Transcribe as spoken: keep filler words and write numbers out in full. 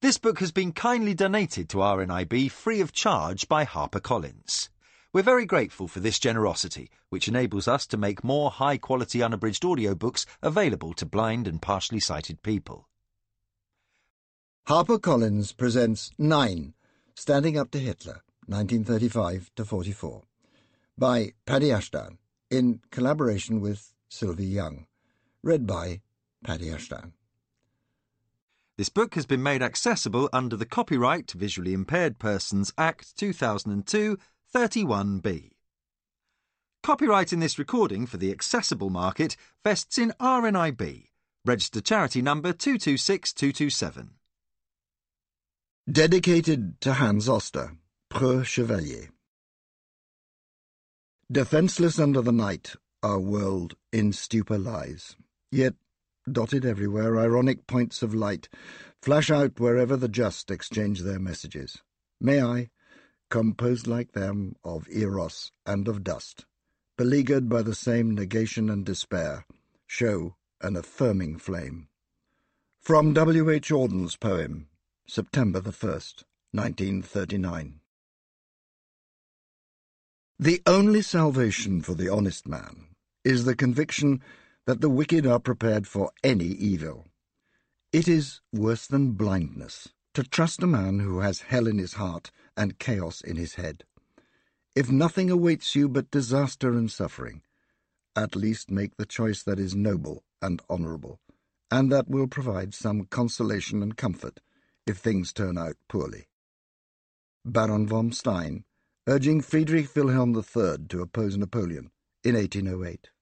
This book has been kindly donated to R N I B free of charge by HarperCollins. We're very grateful for this generosity, which enables us to make more high-quality unabridged audiobooks available to blind and partially sighted people. HarperCollins presents Nine, Standing Up to Hitler, nineteen thirty-five to forty-four, by Paddy Ashdown, in collaboration with Sylvie Young. Read by Paddy Ashdown. This book has been made accessible under the Copyright to Visually Impaired Persons Act two thousand two, thirty-one B. Copyright in this recording for the accessible market vests in R N I B, registered charity number two two six two two seven. Dedicated to Hans Oster, Preux Chevalier. Defenceless under the night, our world in stupor lies, yet dotted everywhere, ironic points of light flash out wherever the just exchange their messages. May I, composed like them of eros and of dust, beleaguered by the same negation and despair, show an affirming flame. From W. H. Auden's poem, September the first, nineteen thirty-nine. The only salvation for the honest man is the conviction that the wicked are prepared for any evil. It is worse than blindness to trust a man who has hell in his heart and chaos in his head. If nothing awaits you but disaster and suffering, at least make the choice that is noble and honourable, and that will provide some consolation and comfort if things turn out poorly. Baron von Stein, urging Friedrich Wilhelm the Third to oppose Napoleon in eighteen oh eight.